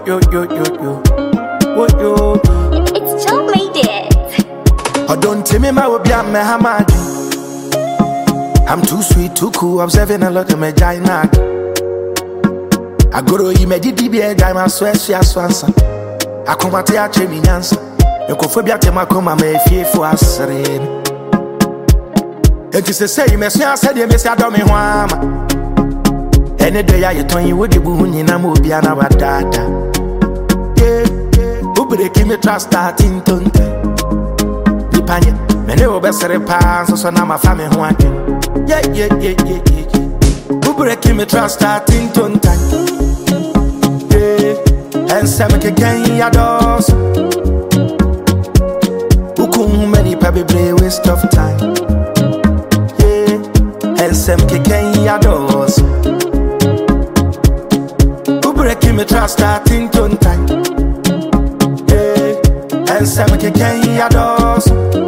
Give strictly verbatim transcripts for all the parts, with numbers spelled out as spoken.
yo, yo, yo, yo. What yo? It's Joe made it. I don't tell me my will be a Mahamadi. I'm too sweet, too cool, observing a lot of my giant. I go to him, I did be a guy, my sweat, she has swanson. I come at the Jimmy Yansa. You go for me at my come, I may fear for us. It is the same as I said, you miss Adam and Wama. Any day I told you, would you boon in a movie and our data? Yeah, who break me trust starting to Nipanya, many of us are pounds, so now my family wanting. Yeah, yeah, yeah, yeah, yeah. Who break me trust starting to Yeah, and some can ya doors. Who come many probably waste of time. And some can ya doors. Who break me trust starting to time. Yeah, and some can ya doors.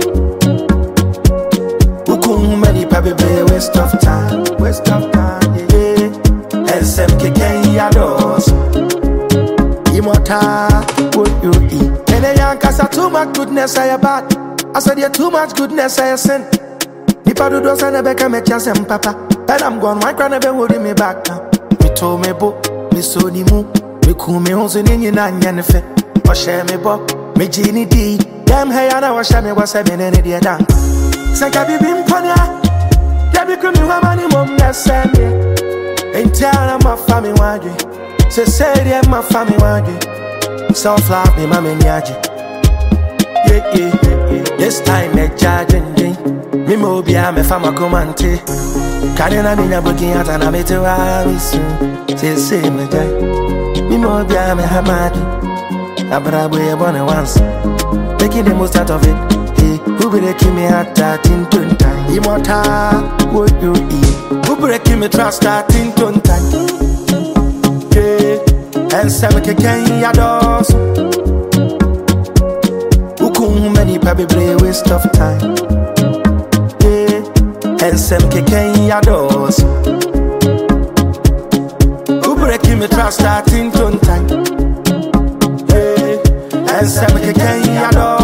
Who come many probably waste of time, waste of time. Yeah, and some can ya doors. Immortal, what you eat? And a young cassa too much goodness I bad. I said you too much goodness I sent. If I do those, I never can make chance and papa. But I'm gone, my grand never holding me back now. Me told me, bo, me so ni mu. Me cool me hons in your nan yanfe. Or share me bo, me genie D. Damn, hey, I know I share me was seven and idiot down. Sanka be bim ponya. Yabi kumi wa mani mom na send me. Ain't tell my family wadi. Say, say, my family wadi. Self love me, mammy nyaji. Yeah, yeah, yeah, yeah. This time, me charging ding. Me mo bia me fama komante. Kani na minya bugi ata na me te wa misu. Say say me jai. Me mo bia me hamadi. Abrabo ye born once. Making the most out of it. Hey, who break me at that in twenty time? Immortal, what you eat? Who break me trust that in twenty time? Yeah, and some can ya doors. Who come many probably waste of time. And some can ya doors. Who break me trust starting to time. Yeah, and some can ya doors.